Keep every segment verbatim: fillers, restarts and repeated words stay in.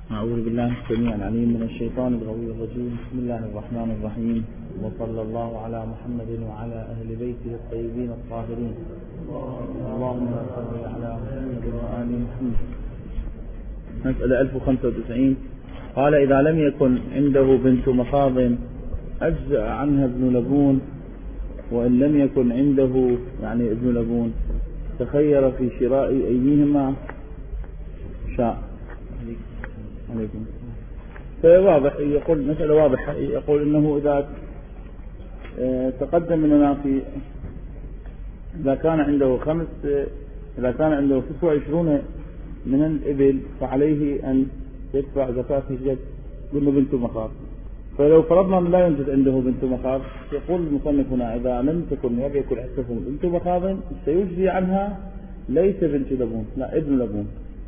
أعوذ بالله السميع العليم من الشيطان الغوي الرجيم. بسم الله الرحمن الرحيم، وصلى الله على محمد وعلى أهل بيته الطيبين الطاهرين. اللهم صل على محمد وآل محمد. مسألة ألف وخمسة وتسعين. قال: إذا لم يكن عنده بنت مخاض أجزأ عنها ابن لبون، وإن لم يكن عنده يعني ابن لبون تخير في شراء أيهما شاء. عليكم. فواضح يقول مسألة واضحة، يقول إنه إذا تقدم لنا في إذا كان عنده خمس إذا كان عنده ستة وعشرون من الإبل فعليه أن يدفع زكاة الجد قلنا بنت مخاض. فلو فرضنا أن لا يوجد عنده بنت مخاض، يقول المصنف هنا: إذا لم تكن لم يكن عنده بنت مخاض سيجزي عنها ليس بنت لبون، لا ابن لبون.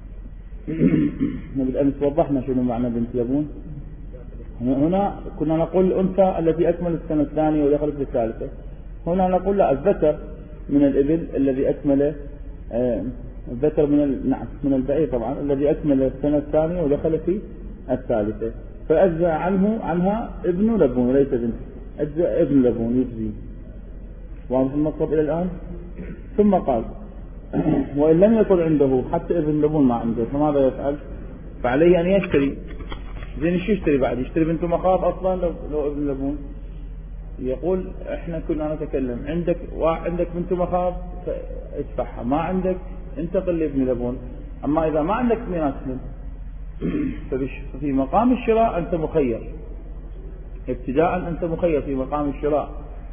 بالأمس وضحنا شنو معنى بنت لبون. هنا كنا نقول الأنثى التي أكملت السنة الثانية ودخلت في الثالثة، هنا نقول لا، الذكر من الإبل الذي أكمل آه الذكر من ال... نعم من البعير طبعا الذي أكمل السنة الثانية ودخل في الثالثة، فأجزى عنه عنها ابن لبون وليس بنت، أجزى ابن لبون يجزي. واضح المطلب إلى الآن؟ ثم قال: وإن لم يكن عنده حتى ابن لبون ما عنده، فماذا يفعل؟ فعليه أن يشتري. زين شو يشتري بعد؟ يشتري بنت مخاض أصلا لو, لو ابن لبون. يقول إحنا كنا نتكلم عندك وعندك بنت مخاض فادفعها، ما عندك انتقل لابن لبون. أما إذا ما عندك ميراث ففي مقام الشراء أنت مخير، ابتداء أنت مخير في مقام الشراء.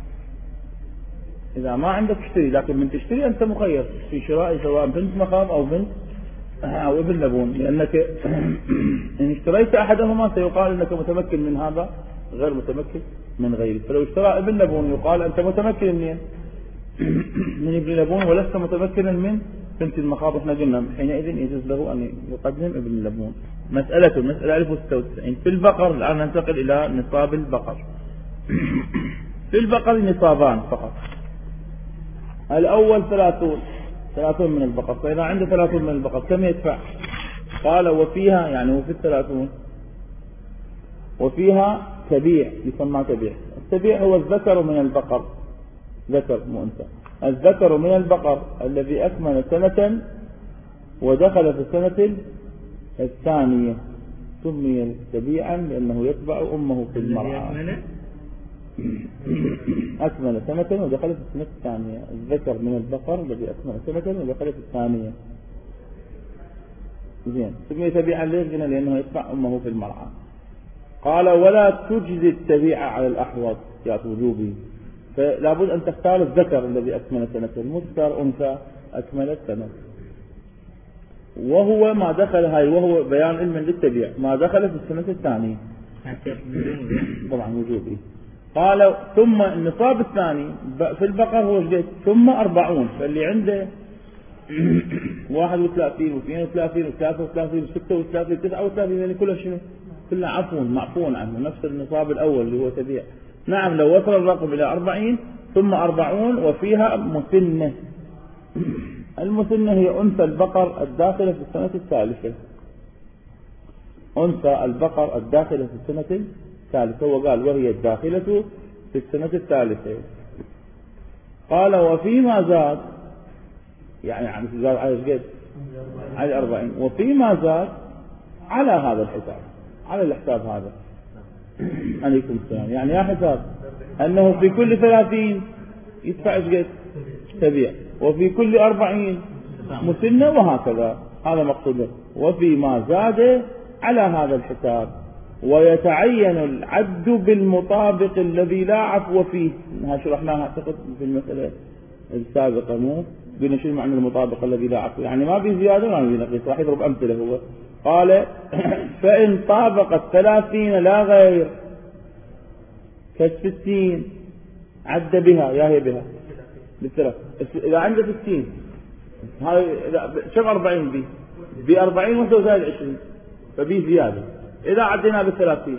إذا ما عندك اشتري، لكن من تشتري أنت مخير في شراء سواء بنت مخاض أو بنت أو ابن لبون، لأنك إن اشتريت أحدهما سيقال أنك متمكن من هذا غير متمكن من غيره. فلو اشترى ابن لبون يقال أنت متمكن من من ابن لبون ولست متمكنا من بنت المخاض. احنا قلنا حينئذ يجوز له أن يقدم ابن لبون. مسألة مسألة ألف وستة وتسعين في البقر. الآن ننتقل إلى نصاب البقر. في البقر نصابان فقط. الأول ثلاثون ثلاثون من البقر. فإذا عنده ثلاثون من البقر كم يدفع؟ قال: وفيها يعني وفي الثلاثون وفيها تبيع يسمى تبيع. التبيع هو الذكر من البقر، ذكر مو أنثى، الذكر من البقر الذي أكمل سنة ودخل في السنة الثانية سمي تبيعا لأنه يتبع أمه في المرعى. أكمل سنة ودخل في السنة الثانية، الذكر من البقر الذي أكمل سنة ودخل في الثانية زين سمي تبيعا ليش؟ لأنه يتبع أمه في المرعى. قال: ولا تجزي التبيع على الأحوط يا وجوبي. فلا بد أن تختار الذكر الذي أكمل سنة، المذكر أنثى أكملت سنة، وهو ما دخل هاي وهو بيان علم للتبيع ما دخل في السنة الثانية طبعا وجوبي. قال: ثم النصاب الثاني في البقر هو جديد ثم أربعون. فاللي عنده واحد وثلاثين واثنين وثلاثين وثلاثة وثلاثين وستة وثلاثين وتسعة وثلاثين يعني كلها شنو؟ كلها عفو معفون عنه، نفس النصاب الأول اللي هو تبيع. نعم لو وصل الرقم إلى أربعين ثم أربعون وفيها مسنة. المسنة هي أنثى البقر الداخلة في السنة الثالثة، أنثى البقر الداخلة في السنة الثالثة. وقال: وهي الداخلة في السنة الثالثة. قال: وفيما زاد يعني يعني زاد على قد على أربعين، وفيما زاد على هذا الحساب، على الحساب هذا. عليكم السلام. يعني يا حساب أنه في كل ثلاثين يدفع قد تبيع، وفي كل أربعين مسنة، وهكذا. هذا مقصوده. وفيما زاد على هذا الحساب، ويتعين العد بالمطابق الذي لا عفو فيه. هذا شرحناها اعتقد في المسألة السابقة، مو قلنا شو معنى المطابق الذي لا عفو؟ يعني ما في زيادة ولا في نقص. راح يضرب أمثلة هو. قال: فإن طابقت ثلاثين لا غير كالستين عد بها، يا هي بها بالثلاث. إذا عنده ستين هاي كم أربعين بي بأربعين وثلاثة زائد عشرين فبي زيادة. إذا عدينا بالثلاثين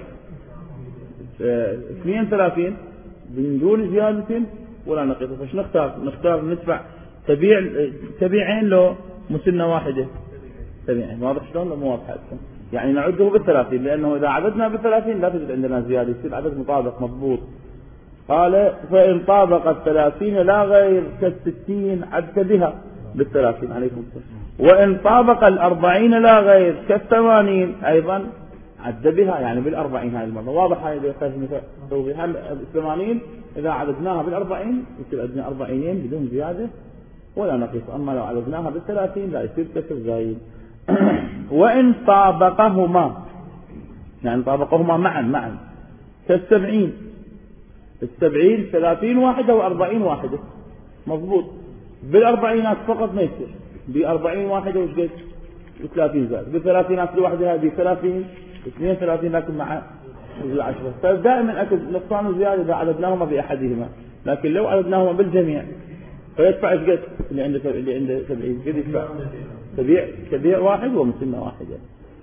اثنين ثلاثين بدون زيادة ولا نقص. فش نختار؟ نختار ندفع تبيع تبيعين لو مسنة واحدة تبيعين. واضح شلون؟ لو مو واضح. يعني نعده بالثلاثين، لأنه إذا عددنا بالثلاثين لا تجد عندنا زيادة، يصير عدد مطابق مضبوط. قال فإن طابق الثلاثين لا غير كالستين عد بها بالثلاثين عليكم السلام. وإن طابق الأربعين لا غير كالثمانين أيضا عد بها، يعني بالأربعين. هاي المرة واضح هاي توضيح. الثمانين إذا عددناها بالأربعين يصير عندنا أربعينين بدون زيادة ولا نقص، أما لو عددناها بالثلاثين لا يصير كسر زايد. وإن طابقهما يعني طابقهما معا معا كالسبعين، السبعين ثلاثين واحدة وأربعين واحدة مضبوط. بالأربعينات فقط ما يصير، بأربعين واحدة وش قد وثلاثين زائد، بالثلاثينات لوحدها بثلاثين اثنين ثلاثين لكن مع العشرة. فدائما أكد نقصان وزيادة إذا عددناهما بأحدهما، لكن لو عددناهما بالجميع فيدفع ايش قد اللي عنده اللي عنده سبعين قد يدفع سبيع سبيع واحد ومسنة واحدة.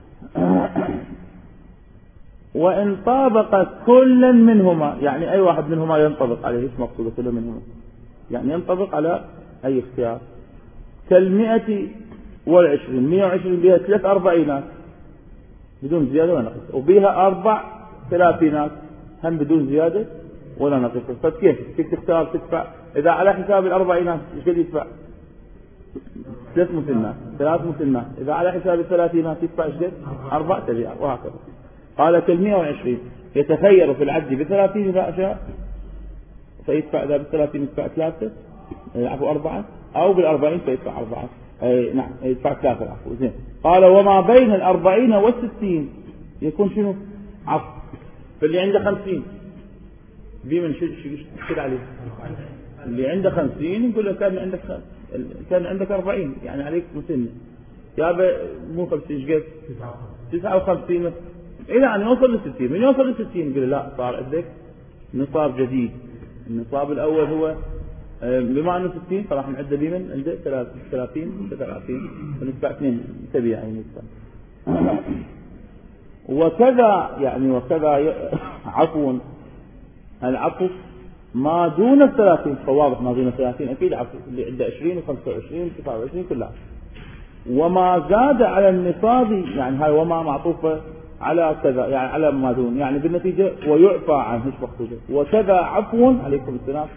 وإن طابق كل منهما يعني أي واحد منهما ينطبق عليه، ايش مقصود كل منهما؟ يعني ينطبق على أي اختيار. كالمئة والعشرين، مئة وعشرين بها ثلاث أربعينات بدون زيادة ولا نقص، وبها أربع ثلاثينات هم بدون زيادة ولا نقص. فكيف كيف تختار تدفع؟ إذا على حساب الأربعينات ايش قد يدفع؟ ثلاث مثنات ثلاث مثنات. إذا على حساب الثلاثينات يدفع ايش قد؟ أربع تبيع وهكذا. قال كالمئة وعشرين يتخير في العد بثلاثين إذا أشاء فيدفع، إذا بالثلاثين يدفع ثلاثة عفوا أربعة، أو بالأربعين فيدفع أربعة أي نعم يدفع ثلاثة عفوا زين. قال وما بين الأربعين والستين يكون شنو؟ عفو. فاللي عنده خمسين بمن شو شو عليه؟ اللي عنده خمسين نقول له كان عندك خ... كان عندك أربعين يعني عليك مسنة يا مو خمسين ايش قد؟ تسعة وخمسين إلى أن يوصل للستين. من يوصل للستين يقول لا صار عندك نصاب جديد. النصاب الأول هو بما أنه ستين فراح نعد بمن عنده ثلاثين ثلاثين فنتبع اثنين تبيع يعني نتبع. وكذا يعني وكذا عفوا العفو ما دون الثلاثين، فواضح ما دون الثلاثين أكيد عفو، اللي عنده عشرين وخمسة وعشرين وتسعة وعشرين كلها. وما زاد على النصاب يعني هاي وما معطوفة على كذا يعني على ما دون، يعني بالنتيجة ويعفى عنه مش مقصودة. وكذا عفو عليكم السلام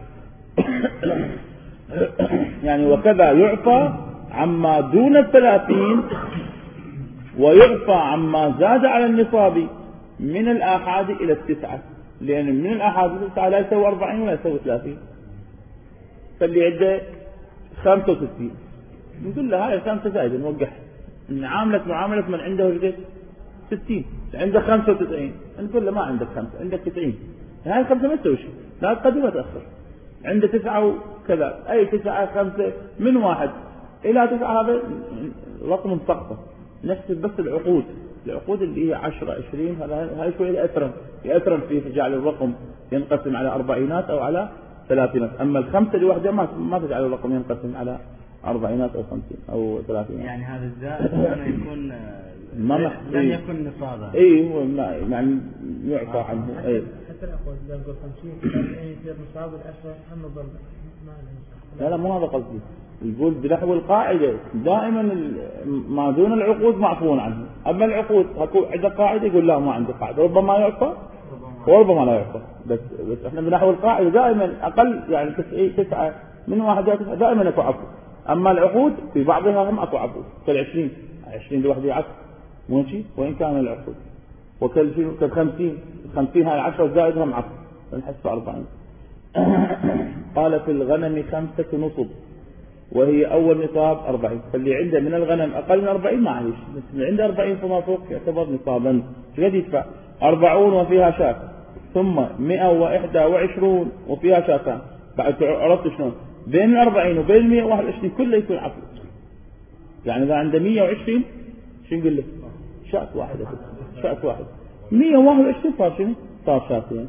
يعني وكذا يعفى عما دون الثلاثين ويعفى عما زاد على النصاب من الآحاد إلى التسعة، لأن من الآحاد إلى التسعة لا يسوي أربعين ولا يسوي ثلاثين. فاللي عنده خمسة وستين نقول له هاي الخمسة زايدة نوقعها، نعاملك معاملة من عنده وجدت ستين، عنده خمسة وتسعين نقول له ما عندك خمسة عندك تسعين، هاي الخمسة ما تسوي شيء لا تقدم ولا تأخر. عنده تسعة وكذا أي تسعة خمسة من واحد إلى تسعة هذا رقم سقطة. نحسب بس العقود، العقود اللي هي عشرة عشرين هذا هاي شوية يأثرن يأثرن في جعل الرقم ينقسم على أربعينات أو على ثلاثينات. أما الخمسة لوحدها ما ما تجعل الرقم ينقسم على أربعينات أو خمسين أو ثلاثينات. يعني هذا الزائد أنه يكون ما لم يكن نصابا. إيه هو يعني يعفى عنه. إيه حتى الأخوة إذا نقول خمسين يصير نصاب العشرة هم ضل ما لا لا مو هذا قصدي. يقول بنحو القاعدة دائما ما دون العقود معفون عنه، أما العقود هكو عنده قاعدة يقول لا ما عنده قاعدة ربما يعفى وربما لا يعفى. بس بس احنا بنحو القاعدة دائما أقل يعني تسعة من واحد إلى تسعة دائما أكو عفو. أما العقود في بعضها هم أكو عفو كالعشرين عشرين لوحده عفو ماشي وإن كان العقود. وكالخمسين خمسين هاي العشرة زائد هم عفو نحس أربعين. قال في الغنم خمسة نصب وهي أول نصاب أربعين، فاللي عنده من الغنم أقل من أربعين ما عليش، بس اللي عنده أربعين فما فوق يعتبر نصابا. شقد يدفع؟ أربعون وفيها شاة، ثم مئة وإحدى وعشرون وفيها شاتان. بعد عرفت شلون؟ بين الأربعين وبين المئة واحد وعشرين كله يكون عفو. يعني إذا عنده مئة وعشرين شو نقول له؟ شاة واحدة شاة واحدة. مئة وواحد وعشرين صار شنو؟ صار شاتين.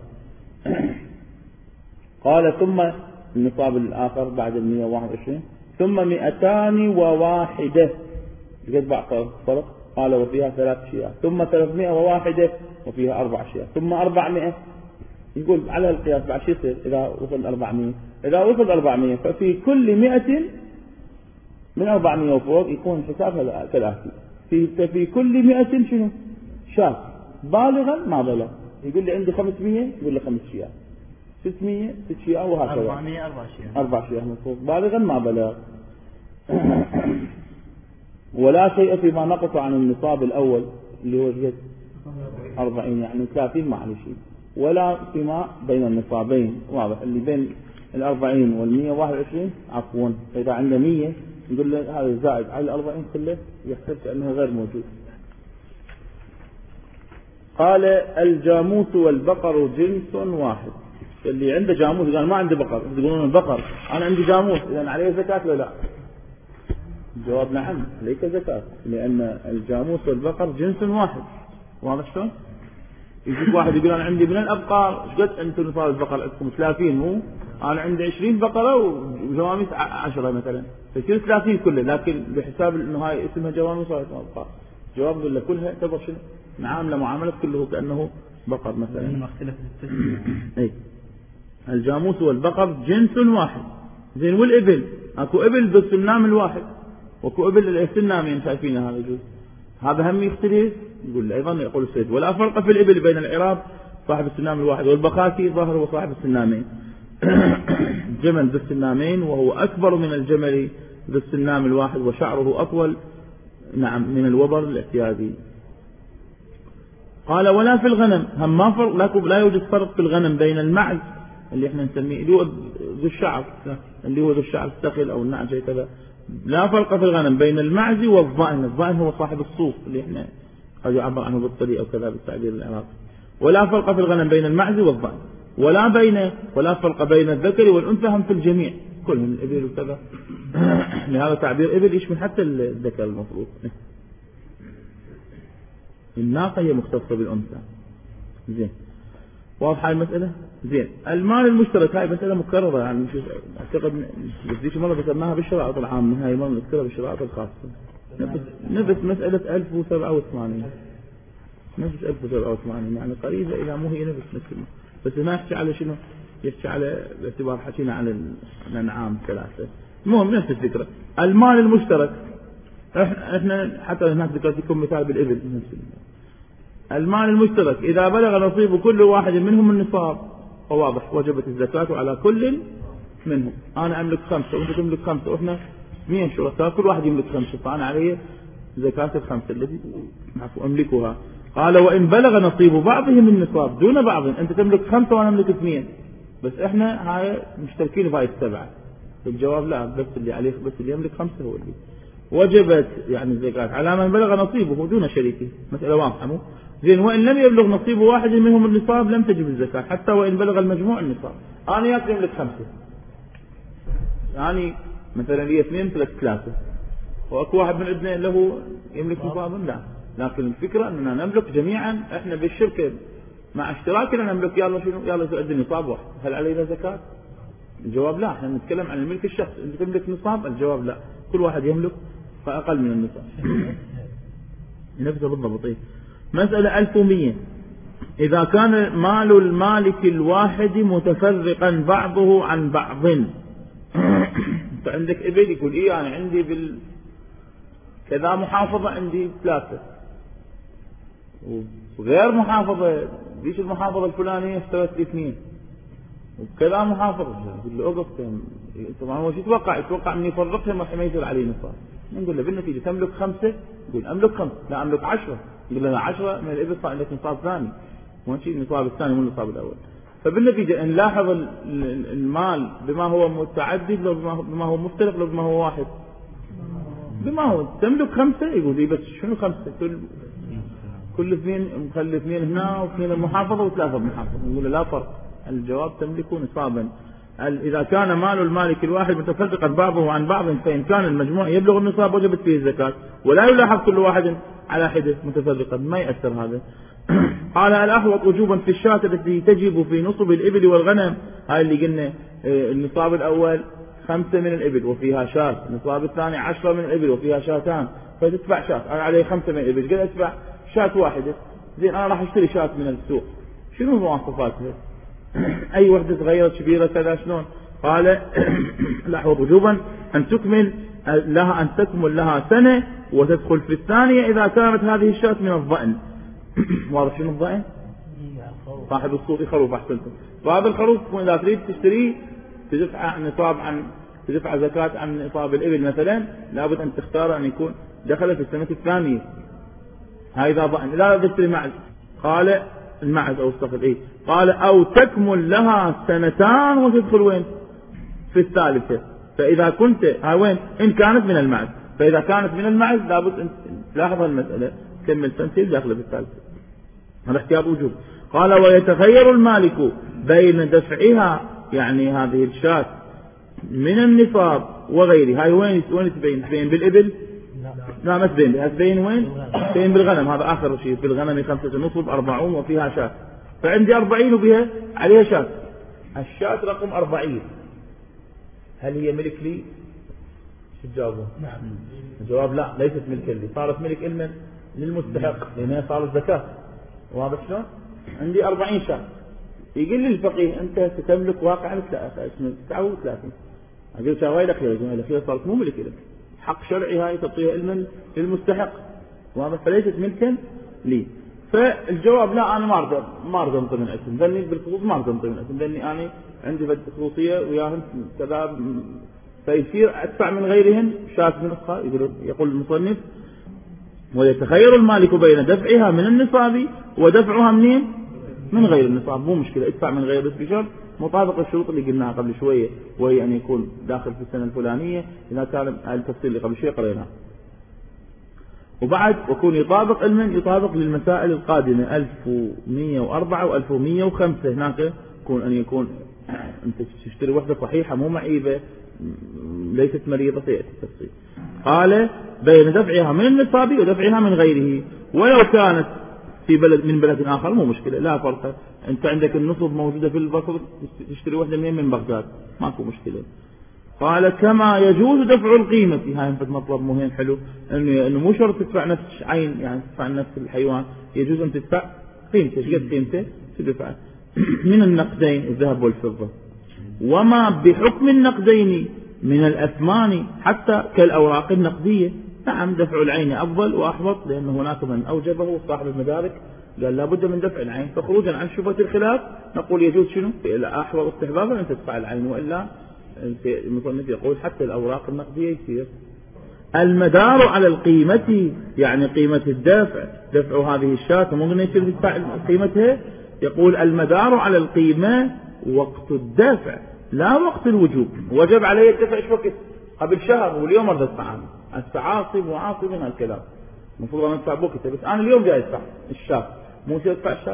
قال ثم النصاب الآخر بعد المئة وواحد وعشرين ثم مئتان وواحدة قد بعض فرق. قال وفيها ثلاث شيئات، ثم ثلاثمائة وواحدة وفيها أربع شيئات، ثم أربعمائة. يقول على القياس بعد شيء يصير إذا وصل أربعمائة. إذا وصل أربعمائة ففي كل مئة من أربعمائة وفوق يكون حسابها كالآتي. في في كل مئة شنو؟ شاة بالغا ما بلغ، يقول لي عندي خمسمية يقول لي خمس شياه، ستمية ست شياه وهكذا. أربعمية أربع شياه. أربع شياه مفروض بالغا ما بلغ. ولا شيء فيما نقص عن النصاب الأول اللي هو جهة أربعين يعني ثلاثين ما عليه شيء، ولا فيما بين النصابين واضح اللي بين الأربعين والمية واحد وعشرين عفوا. إذا عنده مية نقول له هذا زائد على الأربعين كله يحسب كأنه غير موجود. قال الجاموس والبقر جنس واحد. اللي عنده جاموس قال ما عنده بقر، يقولون البقر أنا عندي جاموس إذا عليه زكاة ولا لا؟ الجواب نعم عليك زكاة، لأن الجاموس والبقر جنس واحد. واضح شلون؟ يجيك واحد يقول أنا عندي من الأبقار قد أنتم نصاب البقر عندكم ثلاثين، مو أنا عندي عشرين بقرة وجواميس عشرة مثلا، فيصير ثلاثين كله، لكن بحساب إنه هاي اسمها جواميس وهاي اسمها أبقار. جواب ولا كلها تعتبر شنو؟ معاملة معاملة كله كأنه بقر مثلا. ما اختلفت التسمية. أي الجاموس والبقر جنس واحد. زين والإبل أكو إبل بالسنام الواحد وأكو إبل السنامين شايفينها هذا جزء، هذا هم يختلف. يقول أيضا يقول السيد ولا فرق في الإبل بين العراب صاحب السنام الواحد والبخاسي ظهر وصاحب السنامين. جمل ذو السنامين وهو أكبر من الجمل ذو السنام الواحد وشعره أطول نعم من الوبر الاعتيادي. قال ولا في الغنم هم ما فرق، لا يوجد فرق في الغنم بين المعز اللي احنا نسميه اللي هو ذو الشعر اللي هو ذو الشعر الثقيل أو النعجة كذا، لا فرق في الغنم بين المعز والضأن. الضأن هو صاحب الصوف اللي احنا قد يعبر عنه بالطريق أو كذا بالتعبير العراقي. ولا فرق في الغنم بين المعز والضأن ولا بين ولا فرق بين الذكر والأنثى هم في الجميع كلهم الإبل وكذا. لهذا تعبير إبل يشمل حتى الذكر المفروض. الناقة هي مختصة بالأنثى. زين واضحة المسألة؟ زين المال المشترك هاي مسألة مكررة يعني أعتقد ذيك مرة بسماها بالشرائط العامة، هاي مرة نذكرها بالشرائط الخاصة. نفس نفس مسألة ألف وسبعة وثمانين نفس ألف وسبعة وثمانين يعني قريبة إلى مو هي نفس مثل، بس ما يحكي على شنو؟ يحكي على باعتبار حكينا على الأنعام ثلاثة. المهم نفس الفكرة. المال المشترك احنا حتى هناك ذكرت لكم مثال بالإبل نفس المال المشترك إذا بلغ نصيب كل واحد منهم النصاب فواضح وجبت الزكاة على كل منهم. أنا أملك خمسة وأنت تملك خمسة وإحنا اثنين شركاء كل واحد يملك خمسة فأنا عليه زكاة الخمسة التي أملكها. قال وإن بلغ نصيب بعضهم النصاب دون بعض، أنت تملك خمسة وأنا أملك اثنين بس إحنا هاي مشتركين بهاي السبعة. الجواب لا، بس اللي عليه بس اللي يملك خمسة هو اللي وجبت يعني الزكاة على من بلغ نصيبه دون شريكه. مسألة واضحة مو؟ زين وإن لم يبلغ نصيب واحد منهم النصاب لم تجب الزكاة حتى وإن بلغ المجموع النصاب. أنا ياك يملك خمسة يعني مثلا لي اثنين ثلاث ثلاثة وأكو واحد من عندنا له يملك نصابا لا، لكن الفكرة أننا نملك جميعا إحنا بالشركة مع اشتراكنا نملك يلا شنو يلا عندي نصاب واحد، هل علينا زكاة؟ الجواب لا، احنا نتكلم عن الملك الشخص. أنت تملك نصاب؟ الجواب لا، كل واحد يملك فأقل من النصاب. نفسه بالضبط. مسألة ألف ومية إذا كان مال المالك الواحد متفرقا بعضه عن بعض. أنت عندك إبل يقول إيه أنا عندي بال كذا محافظة عندي ثلاثة وغير محافظة ليش المحافظة الفلانية اشترت لي اثنين وكذا محافظة. يقول له أوقف طبعا هو شو يتوقع؟ يتوقع أن يفرقهم وحين ما يصير عليه نصاب. نقول له بالنتيجة تملك خمسة؟ يقول أملك خمسة. لا أملك عشرة. يقول لنا عشرة من الإبل صار عندك نصاب ثاني مو شيء النصاب الثاني مو النصاب الأول. فبالنتيجة إن لاحظ المال بما هو متعدد لو بما هو مفترق لو بما هو واحد بما هو تملك خمسة. يقول لي بس شنو خمسة؟ كل كل اثنين مخلي اثنين هنا واثنين المحافظة وثلاثة المحافظة. يقول لا فرق. الجواب تملك نصابا. إذا كان مال المالك الواحد متفرقا بعضه عن بعض فإن كان المجموع يبلغ النصاب وجبت فيه الزكاة ولا يلاحظ كل واحد على حدة متفرقا ما يأثر هذا. قال الأحوط وجوبا في الشاة التي تجب في نصب الإبل والغنم. هاي اللي قلنا النصاب الأول خمسة من الإبل وفيها شاة، النصاب الثاني عشرة من الإبل وفيها شاتان فتتبع شاة. أنا عليه خمسة من الإبل قد أتبع شاة واحدة. زين أنا راح أشتري شاة من السوق شنو مواصفاتها؟ أي وحدة صغيرة كبيرة كذا شلون؟ قال الأحوط وجوبا أن تكمل لها أن تكمل لها سنة وتدخل في الثانية إذا كانت هذه الشاة من الضأن واضح شنو الضأن؟ صاحب الصوفي خروف أحسنتم. صاحب الخروف إذا تريد تشتريه تدفع عن نصاب عن تدفع زكاة عن نصاب الإبل مثلا، لابد أن تختار أن يكون دخل في السنة الثانية. هاي إذا ضأن. لا تشتري معز، قال المعز أو الصقر إيه، قال أو تكمل لها سنتان وتدخل وين؟ في الثالثة. فإذا كنت هاي وين؟ إن كانت من المعز، فإذا كانت من المعز لابد أن تلاحظ المسألة كمل سنتين داخل في الثالثة. هذا احتياط وجوب. قال ويتخير المالك بين دفعها، يعني هذه الشاة من النصاب وغيره. هاي وين وين تبين؟ تبين بالإبل؟ لا ما تبين بها، تبين وين؟ تبين بالغنم. هذا آخر شيء. في الغنم خمسة نصب أربعون وفيها شاة، فعندي أربعين وبها عليها شاة. الشاة رقم أربعين هل هي ملك لي؟ شو الجواب؟ نعم. الجواب لا، ليست ملك لي، صارت ملك إلمن للمستحق لأنها صارت زكاة. واضح شلون؟ عندي أربعين شاة. يقول لي الفقيه أنت ستملك واقعا تسعة وثلاثين. أقول شاوي الأخيرة، الأخيرة صارت مو ملك لك، حق شرعي هاي تعطيها علما للمستحق. واضح؟ فليست ملكا لي. فالجواب لا، أنا ما أرضى ما أرضى أنطي من اسم ذني بالخصوص، ما أرضى أنطي من اسم ذني، أنا عندي بد خصوصية وياهم كذا، فيصير أدفع من غيرهم شاة من أخرى. يقول المصنف ويتخير المالك بين دفعها من النصاب ودفعها منين؟ من غير النصاب. مو مشكلة، ادفع من غير، بس بشرط مطابق الشروط اللي قلناها قبل شوية، وهي أن يكون داخل في السنة الفلانية إذا كان التفصيل اللي قبل شوية قريناه. وبعد وكون يطابق المن يطابق للمسائل القادمة ألف ومئة وأربعة وألف ومئة وخمسة. هناك يكون أن يكون أنت تشتري وحدة صحيحة مو معيبة ليست مريضة، سيأتي التفصيل. قال بين دفعها من النصاب ودفعها من غيره، ولو كانت في بلد من بلد آخر مو مشكلة، لا فرق. أنت عندك النصب موجودة في البصر تشتري وحدة منين؟ من بغداد، ماكو مشكلة. قال كما يجوز دفع القيمة. هاي مطلب مهم حلو، إنه إنه مو شرط تدفع نفس عين، يعني تدفع نفس الحيوان، يجوز أن تدفع قيمته. ايش قد قيمته؟ تدفع من النقدين الذهب والفضة، وما بحكم النقدين من الأثمان حتى كالأوراق النقدية. نعم دفع العين أفضل وأحوط، لأن هناك من أوجبه صاحب المدارك قال لابد من دفع العين. فخروجا عن شبهة الخلاف نقول يجوز شنو؟ أحوط استحبابا أن تدفع العين، وإلا المصنف يقول حتى الأوراق النقدية يصير. المدار على القيمة، يعني قيمة الدفع، دفع هذه الشاة ممكن يصير تدفع قيمتها. يقول المدار على القيمة وقت الدفع لا وقت الوجوب. وجب علي الدفع ايش وقت؟ قبل شهر، واليوم اريد ادفع عنه. التعاصب وعاصب من هالكلام المفروض ان ادفع بوقته، بس انا اليوم جاي ادفع الشهر، مو جاي ادفع الشهر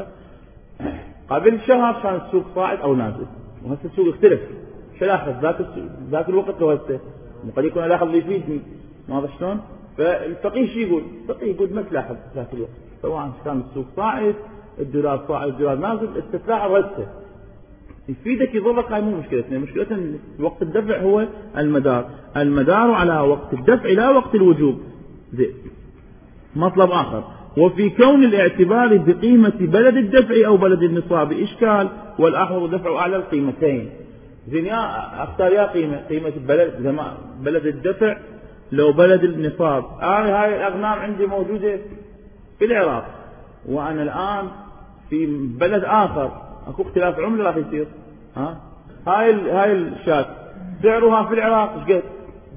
قبل شهر كان السوق صاعد او نازل، وهسه السوق اختلف. شو لاحظ ذاك ذاك الوقت لو هسه قد يكون الاحظ اللي يفيدني، واضح شلون؟ فالفقيه شو يقول؟ الفقيه يقول ما تلاحظ ذاك الوقت، سواء كان السوق صاعد الدولار صاعد الدولار نازل، استتلاحظ هسه يفيدك يضرك. هاي مو مشكلتنا، مشكلتنا وقت الدفع هو المدار، المدار على وقت الدفع لا وقت الوجوب. زين. مطلب آخر، وفي كون الاعتبار بقيمة بلد الدفع أو بلد النصاب إشكال، والأحوط دفع أعلى القيمتين. زين يا أختار يا قيمة قيمة بلد بلد الدفع لو بلد النصاب. أنا هاي الأغنام عندي موجودة في العراق وأنا الآن في بلد آخر، اكو اختلاف عمله راح يصير. ها هاي ال... هاي الشاة سعرها في العراق ايش قد؟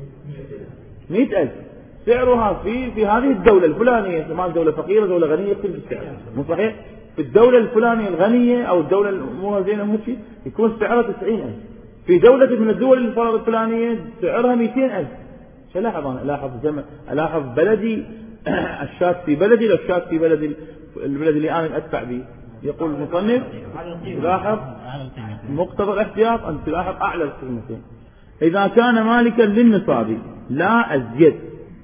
مئة ألف. سعرها في في هذه الدولة الفلانية، ما دولة فقيرة دولة غنية يختلف السعر، مو صحيح؟ في الدولة الفلانية الغنية او الدولة المو زينة مو شيء يكون سعرها تسعين ألف. في دولة من الدول الفلانية سعرها مئتين ألف. شو لاحظ انا؟ لاحظ جمع الاحظ بلدي الشاة في بلدي لو الشاة في بلد البلد اللي انا ادفع به. يقول المصنف تلاحظ مقتضى الاحتياط أن تلاحظ أعلى القيمتين. إذا كان مالكا للنصاب لا أزيد،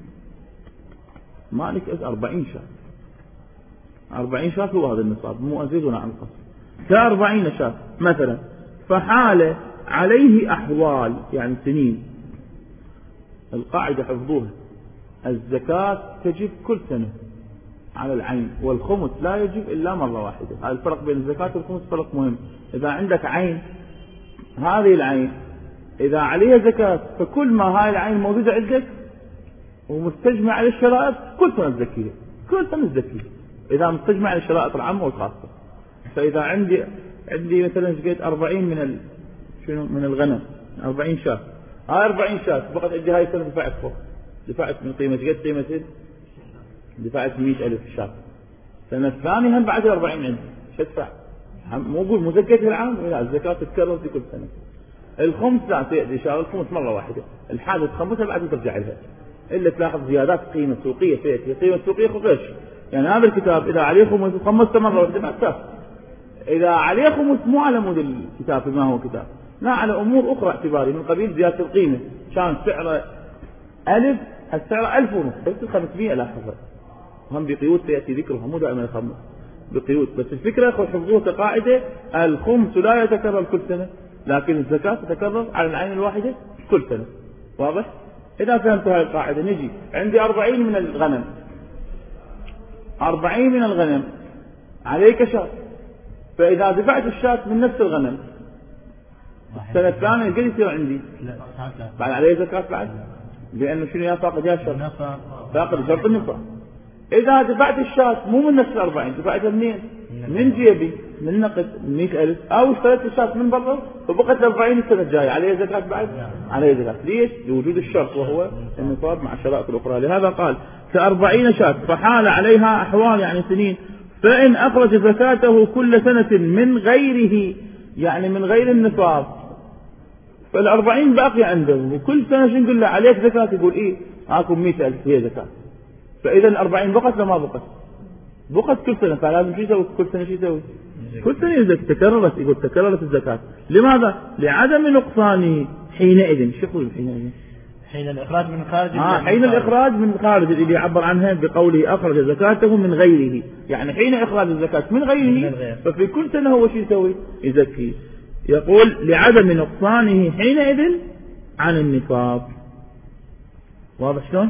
مالك أربعين شاة، أربعين شاة هو هذا النصاب، مو أزيد ولا أنقص، كأربعين شاة مثلا، فحال عليه أحوال يعني سنين. القاعدة حفظوها، الزكاة تجب كل سنة على العين، والخمس لا يجب إلا مرة واحدة. هذا الفرق بين الزكاة والخمس فرق مهم. إذا عندك عين، هذه العين إذا عليها زكاة فكل ما هاي العين موجودة عندك ومستجمع على الشرائط كل سنة تزكيها، كل سنة تزكيها. إذا مستجمع الشرائط العامة والخاصة. فإذا عندي عندي مثلا شقيت أربعين من ال... شنو من الغنم أربعين شاة، هاي أربعين شاة فقط عندي هاي السنة دفعت فوق، دفعت من قيمة شقيت قيمة دفعت مئة ألف شاة. السنة الثانية هم بعد الأربعين عندي شو ادفع؟ مو أقول مزكاة العام، لا الزكاة تتكرر في كل سنة. الخمس لا تأتي إن شاء الله الخمس مرة واحدة، الحاجة تخمسها بعد ترجع لها، إلا تلاحظ زيادات قيمة سوقية تأتي، قيمة سوقية خفيش. يعني هذا الكتاب إذا عليه خمس خمسة مرة واحدة بعد كاف، إذا عليه خمس مو على مود الكتاب ما هو كتاب، لا على أمور أخرى اعتباري من قبيل زيادة القيمة. كان سعره ألف السعر ألف ونص بس خمسمية لاحظها، هم بقيود سيأتي ذكرها مو دائما الخمس بقيود. بس الفكرة حفظوه كقاعدة الخمس لا يتكرر كل سنة، لكن الزكاة تتكرر على العين الواحدة كل سنة. واضح؟ إذا فهمت هذه القاعدة نجي عندي أربعين من الغنم، أربعين من الغنم عليك شاة، فإذا دفعت الشاة من نفس الغنم السنة الثانية قد يصير عندي؟ بعد عليه زكاة بعد، لأنه شنو يا فاقد يا شرط؟ فاقد شرط النصاب. إذا دفعت الشاة مو من نفس الأربعين دفعتها منين؟ من جيبي من نقد مئة ألف، أو اشتريت الشاة من برا فبقت الأربعين السنة الجاية عليه زكاة بعد؟ عليه زكاة. ليش؟ لوجود الشرط وهو النصاب مع الشرائط الأخرى. لهذا قال كأربعين شاة فحال عليها أحوال يعني سنين، فإن أخرج زكاته كل سنة من غيره يعني من غير النصاب فالأربعين باقي عنده، وكل سنة شو نقول له عليك زكاة يقول إيه معكم مئة ألف هي زكاة. فإذا الأربعين بقت لما بقت؟ بقت كل سنة، فلازم شو يسوي كل سنة؟ شو يسوي كل سنة؟ يزكي تكررت، يقول تكررت الزكاة. لماذا؟ لعدم نقصانه حينئذ. شو يقول حينئذ؟ حين الإخراج من خارج آه حين الإخراج من خارج اللي يعبر عنها بقوله أخرج زكاته من غيره، يعني حين إخراج الزكاة من غيره ففي كل سنة هو شو يسوي؟ يزكي. يقول لعدم نقصانه حينئذ عن النصاب. واضح شلون؟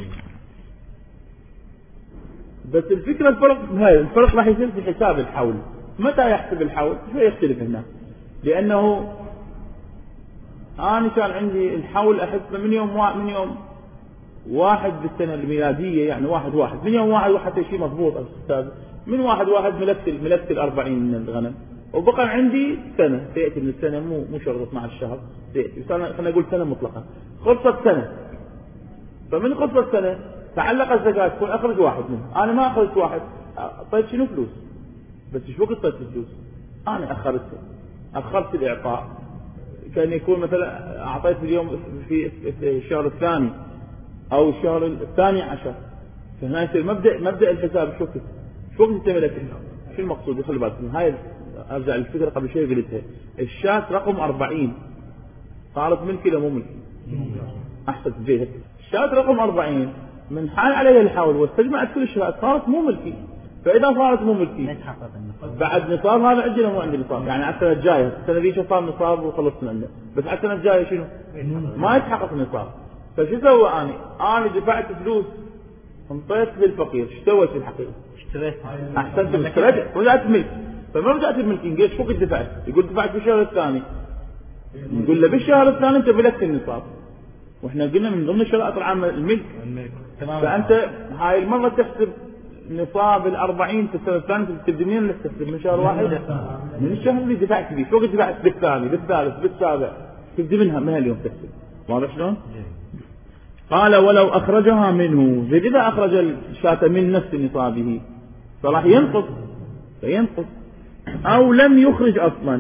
بس الفكرة الفرق هاي الفرق راح يصير في حساب الحول. متى يحسب الحول؟ شوي يختلف هنا، لأنه أنا كان عندي الحول أحسبه من يوم واحد من يوم واحد بالسنة الميلادية، يعني واحد واحد من يوم واحد وحتى شيء مضبوط أستاذ من واحد واحد ملكت ملكت الأربعين من الغنم، وبقى عندي سنة تأتي من السنة مو مو شرط مع الشهر تأتي سنة، خلينا نقول سنة مطلقة، خلصت سنة. فمن خلصت سنة تعلق الزكاة تكون أخرج واحد منه. أنا ما أخرجت واحد، طيب شنو فلوس؟ بس شو وقت طيب الفلوس؟ أنا أخرتها، أخرت الإعطاء. كان يكون مثلا أعطيت اليوم في في الشهر الثاني أو الشهر الثاني عشر، فهنا يصير مبدأ مبدأ الحساب. شو وقت شو وقت تملك؟ شو المقصود؟ خلي بالك هاي أرجع للفكرة قبل شوي قلتها. الشاة رقم أربعين صارت ملكي لو مو ملكي؟ أحسن جيد. الشاة رقم أربعين من حال عليها الحول واستجمعت كل الشهات صارت مو ملكي. فإذا صارت مو ملكي بعد نصاب هذا عندنا مو عندي نصاب، يعني على السنة الجاية السنة ذي صار نصاب وخلصنا منه، بس على السنة الجاية شنو؟ ما يتحقق النصاب. فشو سوى أنا؟ أنا دفعت فلوس انطيت للفقير، ايش سويت في الحقيقة؟ اشتريت أحسنت اشتريت رجعت ملك. فما رجعت الملك نقول ايش وقت دفعت؟ يقول دفعت بالشهر الثاني. نقول له بالشهر الثاني أنت ملكت النصاب، واحنا قلنا من ضمن الشرائط العامة الملك. فأنت هاي المرة تحسب نصاب الأربعين في السنة الثانية تبدأ منين اللي تحسب؟ من شهر واحد؟ من الشهر اللي دفعت فيه. شو وقت دفعت؟ بالثاني بالثالث بالسابع تبدأ منها من هاليوم تحسب. واضح شلون؟ قال ولو أخرجها منه، إذا أخرج الشاة من نفس نصابه فراح ينقص فينقص، أو لم يخرج أصلا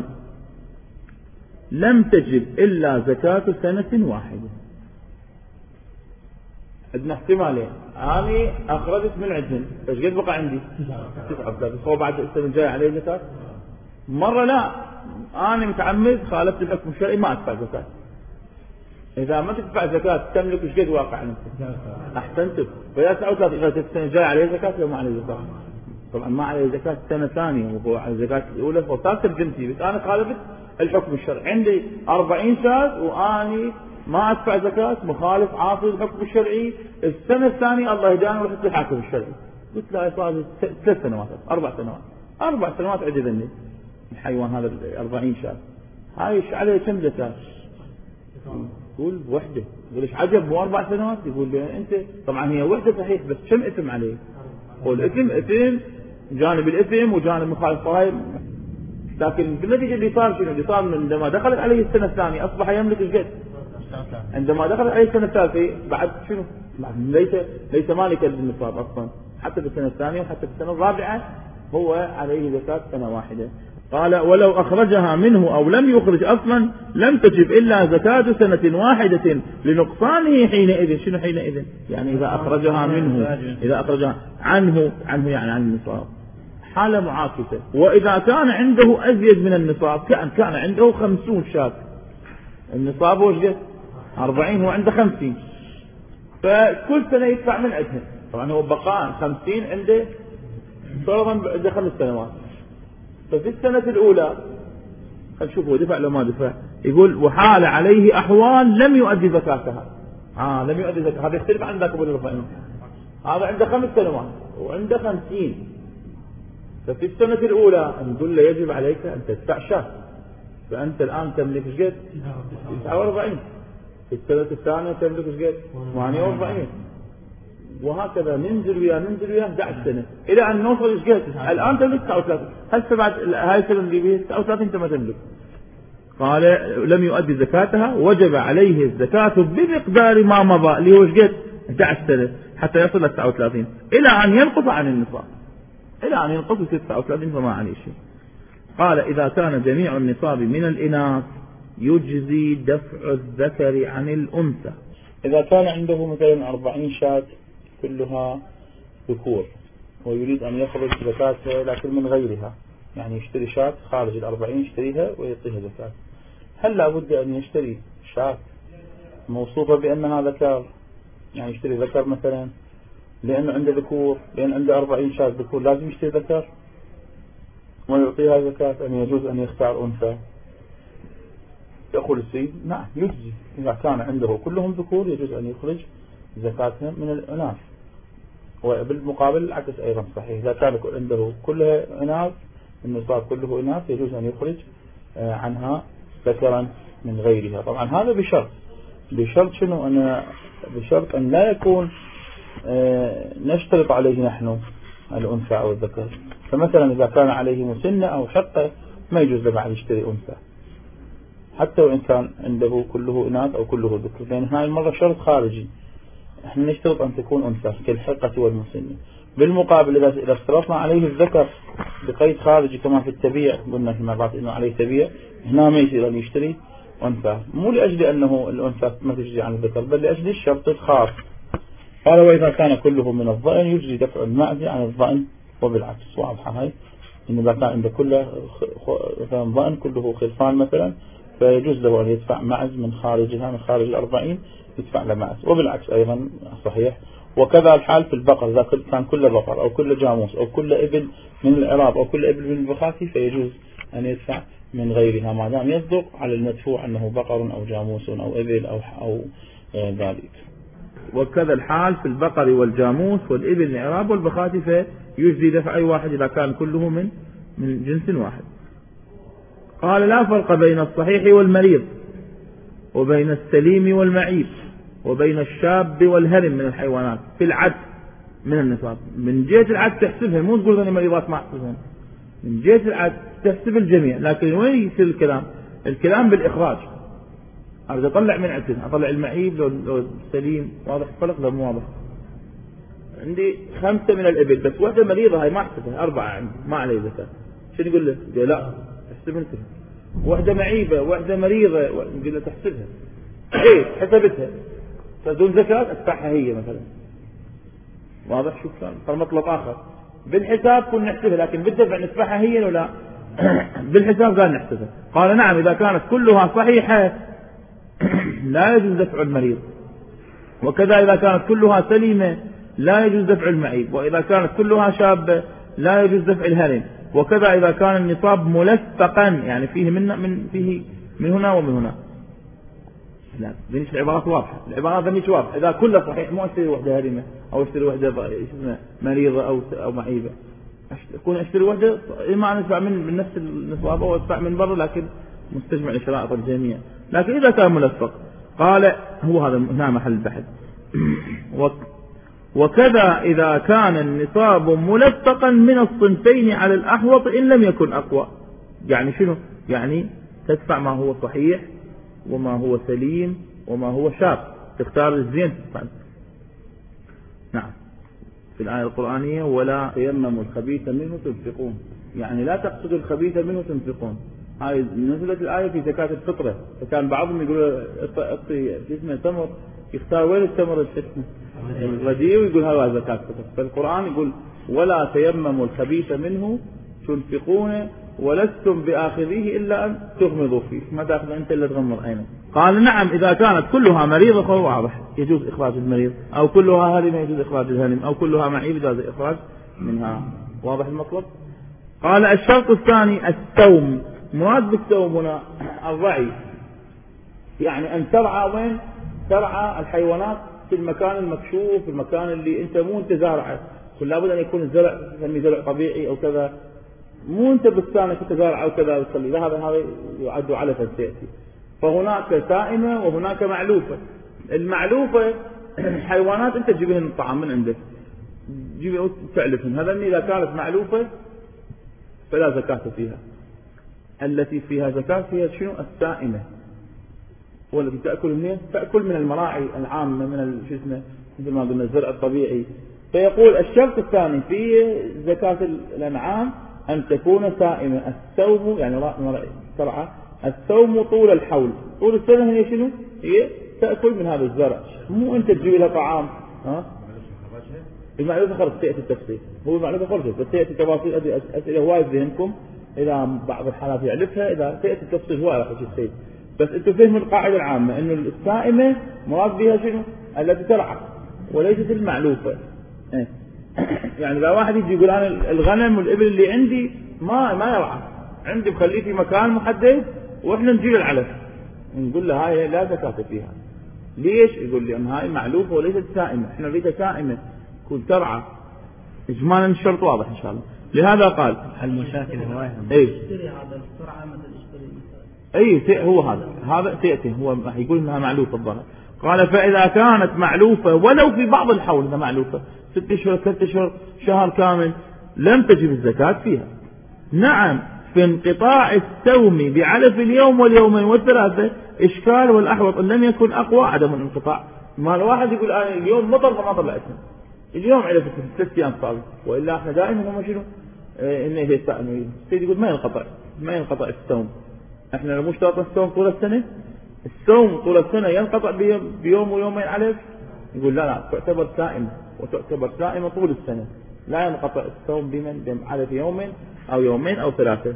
لم تجب إلا زكاة سنة واحدة. عندنا احتمالين، أنا أخرجت من عندهم ايش قد بقى عندي؟ تسعة بس هو بعد السنة الجاية عليه زكاة. مرة لا أنا متعمد خالفت الحكم الشرعي ما أدفع زكاة. إذا ما تدفع زكاة تملك ايش قد واقع أنت؟ أحسنت. فإذا سألت السنة الجاية عليه زكاة ولا ما عليه زكاة؟ طبعا ما عليه زكاة السنة الثانية وهو على الزكاة الأولى وصارت بجنتي، بس أنا خالفت الحكم الشرعي. عندي أربعين شاة وأني ما أدفع زكاة، مخالف عاصي الحكم الشرعي. السنة الثانية الله يهداني ورحت للحاكم الشرعي قلت له صار ثلاث سنوات أربع سنوات أربع سنوات عندي ذني الحيوان هذا أربعين شاة، هاي ايش عليه كم زكاة؟ يقول وحدة. يقول ايش عجب مو أربع سنوات؟ يقول لي أنت طبعا هي وحدة صحيح بس كم إثم عليه؟ قول إثم إثم جانب الإثم وجانب مخالف الضرائب. لكن بالنتيجة اللي صار شنو؟ اللي صار عندما دخلت عليه السنة الثانية أصبح يملك الجد. عندما دخلت عليه السنة الثالثة بعد شنو؟ ليس ليس مالكا للنصاب أصلا، حتى في السنة الثانية وحتى في السنة الرابعة هو عليه زكاة سنة واحدة. قال ولو أخرجها منه أو لم يخرج أصلا لم تجب إلا زكاة سنة واحدة لنقصانه حينئذ. شنو حينئذ؟ يعني إذا أخرجها منه، إذا أخرجها عنه عنه يعني عن النصاب، حالة معاكسة. وإذا كان عنده أزيد من النصاب، كان كان عنده خمسون شاة، النصاب هو شقد أربعين، هو عنده خمسين، فكل سنة يدفع من عندها. طبعا هو بقاء خمسين عنده فرضا عنده خمس سنوات. ففي السنة الأولى خلينا نشوف هو دفع لو ما دفع. يقول وحال عليه أحوال لم يؤدي زكاتها. آه لم يؤدي زكاتها، هذا يختلف عن ذاك أبو الرفعين. هذا عنده خمس سنوات وعنده خمسين. ففي السنة الأولى نقول له يجب عليك أن تدفع شاة، فأنت الآن تملك شقد تسعة وأربعين. في السنة الثانية تملك شقد ثمانية وأربعين، وهكذا ننزل وياه ننزل وياه أحد عشر سنة إلى أن نوصل شقد. الآن تملك تسعة وثلاثين، هسه بعد هاي السنة اللي بيها تسعة وثلاثين أنت ما تملك. قال لم يؤدي زكاتها وجب عليه الزكاة بمقدار ما مضى اللي هو شقد أحد عشر سنة حتى يصل ل تسعة وثلاثين، إلى أن ينقص عن النصاب، إلى أن ينقص تسعة وثلاثين فما عليه شيء. قال إذا كان جميع النصاب من الإناث يجزي دفع الذكر عن الأنثى. إذا كان عنده مثلا أربعين شاة كلها ذكور ويريد أن يخرج زكاتها لكن من غيرها، يعني يشتري شاة خارج الأربعين يشتريها ويعطيها زكاة، هل لا بد أن يشتري شاة موصوفة بأنها ذكر؟ يعني يشتري ذكر مثلا لأنه عنده ذكور، لأن عنده أربعين شاة ذكور لازم يشتري ذكر ويعطيها زكاة؟ أن يجوز أن يختار أنثى؟ يقول السيد نعم يجزي، إذا كان عنده كلهم ذكور يجوز أن يخرج زكاتها من الإناث. وبالمقابل العكس أيضا صحيح، إذا كان عنده كلها إناث النصاب كله إناث يجوز أن يخرج عنها ذكرا من غيرها. طبعا هذا بشرط، بشرط شنو؟ أن بشرط أن لا يكون نشترط عليه نحن الأنثى أو الذكر. فمثلا إذا كان عليه مسنة أو حقة ما يجوز له يشتري أنثى حتى وإن كان عنده كله إناث أو كله ذكر، لأن هاي المرة شرط خارجي، احنا نشترط أن تكون أنثى كالحقة والمسنة. بالمقابل إذا اشترطنا عليه الذكر بقيد خارجي كما في التبيع، قلنا في مرات إنه عليه تبيع، هنا ما يصير أن يشتري أنثى، مو لأجل أنه الأنثى ما تجزي عن الذكر بل لأجل الشرط الخاص. قال وإذا كان كله من الضأن يجزي دفع المعز عن الضأن وبالعكس. واضحة هاي، إن إذا كان عند كل ضأن كله خلفان مثلا فيجوز له أن يدفع معز من خارجها، من خارج الأربعين يدفع له معز، وبالعكس أيضا صحيح. وكذا الحال في البقر، إذا كان كل بقر أو كل جاموس أو كل إبل من العراب أو كل إبل من البخاتي فيجوز أن يدفع من غيرها ما دام يصدق على المدفوع أنه بقر أو جاموس أو إبل أو أو ذلك. وكذا الحال في البقر والجاموس والإبل العراب والبخاتي فيجزي دفع أي واحد إذا كان كله من من جنس واحد. قال لا فرق بين الصحيح والمريض وبين السليم والمعيب وبين الشاب والهرم من الحيوانات في العد من النصاب. من جهة العد تحسبها، مو تقول ذني مريضات ما احسبهم، من جهة العد تحسب الجميع. لكن وين يصير الكلام؟ الكلام بالإخراج، أريد أطلع من عدن أطلع المعيب لو, لو السليم. واضح الفرق لو مو واضح؟ عندي خمسة من الإبل بس واحدة مريضة هاي ما احسبها، أربعة عندي ما علي زكاة، شو نقول له؟ قال لا احسب انت. واحدة معيبة واحدة مريضة نقول له تحسبها، ايه حسبتها فدون زكاة ادفعها هي مثلا. واضح شو كان؟ فالمطلب آخر بالحساب كنا نحسبها، لكن بالدفع ندفعها هي ولا لا؟ بالحساب قال نحسبها. قال نعم إذا كانت كلها صحيحة لا يجوز دفع المريض، وكذا إذا كانت كلها سليمة لا يجوز دفع المعيب، وإذا كانت كلها شابة لا يجوز دفع الهرم، وكذا إذا كان النصاب ملفقا يعني فيه من من فيه من هنا ومن هنا. لا ذنيش العبارات واضحة، العبارات ذنيش واضحة. إذا كله صحيح مو أشتري وحدة هرمة أو أشتري وحدة مريضة أو أو معيبة، أكون أشتري وحدة إما أن أدفع من من نفس النصاب أو أدفع من برا لكن مستجمع لشرائط الجميع. لكن إذا كان ملفق قال هو هذا هنا محل البحث. وكذا إذا كان النصاب ملفقا من الصنفين على الأحوط إن لم يكن أقوى. يعني شنو؟ يعني تدفع ما هو صحيح وما هو سليم وما هو شاذ، تختار الزين تدفع. نعم. في الآية القرآنية ولا تيمموا الخبيث منه تنفقون، يعني لا تقصدوا الخبيث منه تنفقون. هاي نزلت الآية في زكاة الفطرة، فكان بعضهم يقول اعطي اسمه تمر، يختار وين التمر الرديء ويقول هذا زكاة الفطر. فالقرآن يقول ولا تيمموا الخبيث منه تنفقون ولستم بآخذيه إلا أن تغمضوا فيه، ما تأخذ أنت إلا تغمض عينك. قال نعم إذا كانت كلها مريضة فهو واضح يجوز إخراج المريض، أو كلها هرمة يجوز إخراج الهرم، أو كلها معيب يجوز إخراج منها. واضح المطلب؟ قال الشرط الثاني السوم. مراد بالسوم هنا الرعي، يعني أن ترعى وين؟ ترعى الحيوانات في المكان المكشوف، في المكان اللي أنت مو أنت زارعه، كل لابد أن يكون الزرع تسميه زرع طبيعي أو كذا، مو أنت بستانك تزارع أو كذا وتصلي، هذا هذا يعد علفا سيأتي. فهناك سائمة وهناك معلوفة. المعلوفة حيوانات أنت تجيبهن الطعام من عندك، تجيبهن تعلفهن، هذا إذا كانت معلوفة فلا زكاة فيها. التي فيها زكاة فيها شنو؟ السائمة، والتي تأكل منها تأكل من المراعي العامة، من شو اسمه مثل ما قلنا الزرع الطبيعي. فيقول الشرط الثاني في زكاة الأنعام أن تكون سائمة. السوم يعني ترعى السوم طول الحول، طول السنة هي شنو؟ هي تأكل من هذا الزرع، مو أنت تجيب لها طعام. ها؟ المعلومة خرج تأتي التفصيل، هو المعلومة خرجت بس تأتي تفاصيل أسئلة وايد ذهنكم، إذا بعض الحالات يعرفها، إذا تأتي التفصيل هو راح يصير سيد. بس أنتم فهموا القاعدة العامة إنه السائمة مراد بها شنو؟ التي ترعى وليست المعلوفة. إيه؟ يعني إذا واحد يجي يقول أنا الغنم والإبل اللي عندي ما ما يرعى، عندي بخليه في مكان محدد وإحنا نجيب العلف، نقول له هاي لا زكاة فيها. ليش؟ يقول لي أن هاي معلوفة وليست سائمة، إحنا نريدها سائمة تكون ترعى. إجمالا الشرط واضح إن شاء الله. لهذا قال المشاكل هواية. أي اشتري هذا السرعة مثل اشتري أي هو هذا هذا تأتي هو راح يقول إنها معلوفة الظاهر. قال فإذا كانت معلوفة ولو في بعض الحول إنها معلوفة ست أشهر ست أشهر شهر كامل لم تجب الزكاة فيها. نعم في انقطاع السوم بعلف اليوم واليومين والثلاثة إشكال، والأحوط إن لم يكن أقوى عدم الانقطاع. ما الواحد يقول أنا اليوم مطر فما طلعتنا، اليوم على ست أيام صار، وإلا إحنا دائما هم شنو إيه إنه يستأنوا. السيد يقول ما ينقطع ما ينقطع السوم. إحنا لو مش شرط السوم طول السنة، السوم طول السنة ينقطع بيوم ويومين علف، يقول لا لا تعتبر سائمة، وتعتبر سائمة طول السنة، لا ينقطع السوم بمن علف يوم أو يومين أو ثلاثة.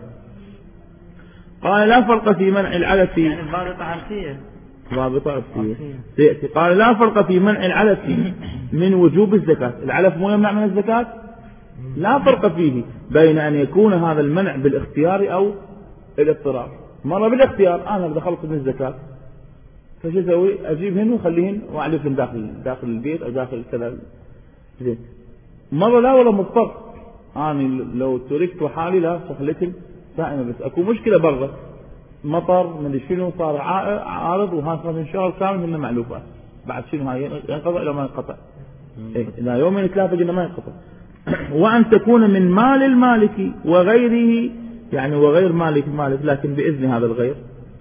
قال لا فرق في منع العلف، يعني الضابطة عرفية ضابطة عرفية سيأتي. قال لا فرق في منع العلف من وجوب الزكاة. العلف مو يمنع من الزكاة، لا فرق فيه بين أن يكون هذا المنع بالاختيار أو الاضطرار. مرة بالاختيار أنا دخلت من الزكاة فشو أسوي؟ أجيبهن وخليهن وأعلفهن داخل داخل البيت أو داخل كذا زين. مرة لا ولا مضطر، أنا لو تركت حالي لا خليتهن سائمة، بس أكو مشكلة برا مطر من شنو صار عارض وهذا من شهر كامل من معلوفات، بعد شنو هاي ينقطع لو ما ينقطع إيه إذا يومين ثلاثة جنا ما ينقطع. وأن تكون من مال المالك وغيره، يعني وغير مالك مالك لكن بإذن هذا الغير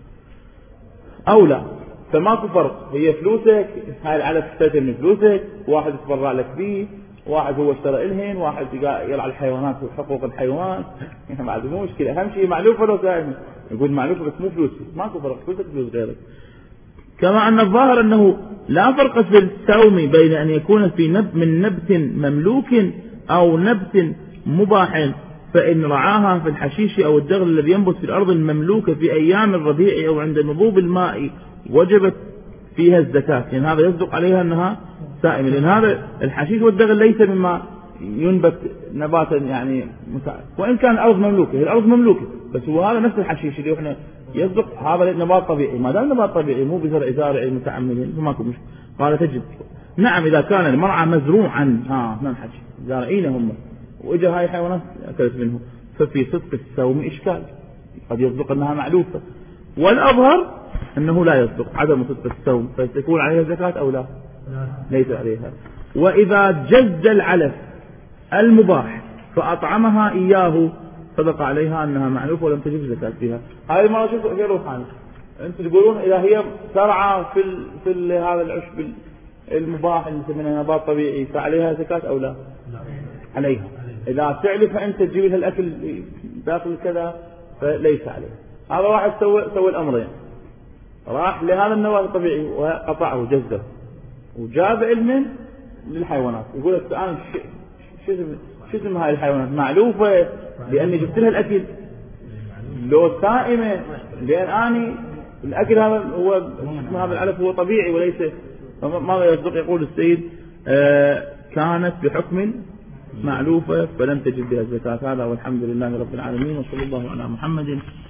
أو لا، فماكو فرق. هي فلوسك، هاي العلف اشتريتها من فلوسك، واحد يتبرع لك فيه، واحد هو اشترى إلهن، واحد يرعى الحيوانات وحقوق الحيوان بعد مو مشكلة. أهم شيء معلوفة لو سائمة، يقول معلوفة بس مو فلوسك، ماكو فرق، فلوسك فلوس غيرك. كما أن الظاهر أنه لا فرق في السوم بين أن يكون في نب من نبت مملوك أو نبت مباح، فإن رعاها في الحشيش أو الدغل الذي ينبت في الأرض المملوكة في أيام الربيع أو عند نضوب الماء وجبت فيها الزكاة، لأن يعني هذا يصدق عليها أنها سائمة، لأن هذا الحشيش والدغل ليس مما ينبت نباتا يعني مساعد، وإن كان الأرض مملوكة، الأرض مملوكة بس هو هذا نفس الحشيش اللي احنا يصدق هذا نبات طبيعي، ما دام نبات طبيعي مو بزرع زارعي متعمدين فماكو مشكلة. قال تجد نعم إذا كان المرعى مزروعا ها ما حكي زارعين هم وإجا هاي حيوانات أكلت منه، ففي صدق السوم إشكال، قد يصدق أنها معلوفة، والأظهر أنه لا يصدق عدم صدق السوم، فيكون عليها زكاة أو لا ليس عليها. وإذا جز العلف المباح فأطعمها إياه صدق عليها أنها معلوفة ولم تجب زكاة فيها. هذه المرة شوفوا غير روحاني، أنتم تقولون إذا هي ترعى في ال في ال هذا العشب المباح اللي نسمينه نبات طبيعي فعليها زكاة أو لا؟ عليها. إذا تعلف أنت تجيب لها الأكل داخل كذا فليس عليها. هذا واحد سوى سوى الأمرين، راح لهذا النبات الطبيعي وقطعه وجزه وجاب علم للحيوانات، يقول لك الآن شو اسم شو اسم هاي الحيوانات؟ معلوفة لأني جبت لها الأكل، لو سائمة لأن أني الأكل هذا هو هذا العلف هو طبيعي وليس. ماذا يصدق؟ يقول السيد آه كانت بحكم معلوفة فلم تجد بها الزكاة. هذا والحمد لله رب العالمين، وصلى الله على محمد